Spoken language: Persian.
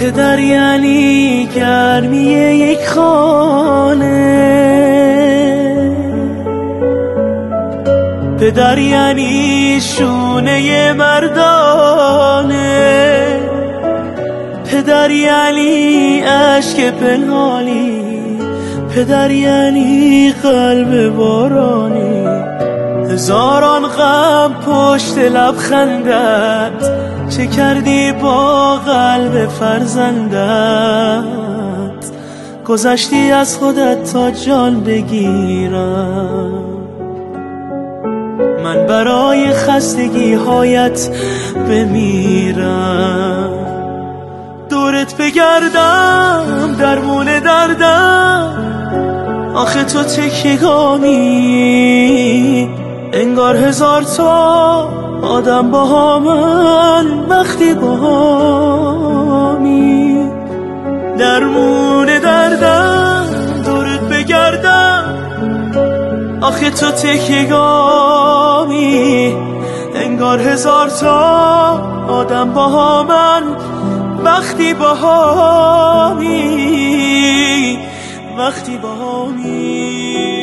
پدر یعنی گرمی یک خانه، پدر یعنی شونه مردانه، پدر یعنی عشق پنهانی، پدر یعنی قلب بارانی. هزاران غم پشت لبخندت، چه کردی با قلب فرزندت؟ گذشتی از خودت تا جان بگیرم، من برای خستگی هایت بمیرم. دورت بگردم درمون دردم، آخه تو تکیگامی، انگار هزار تا آدم با من وقتی با همی. درمون دردم دورت بگردم، آخه تو تکیگامی، انگار هزار تا آدم با من وقتی با همی، وقتی با همی.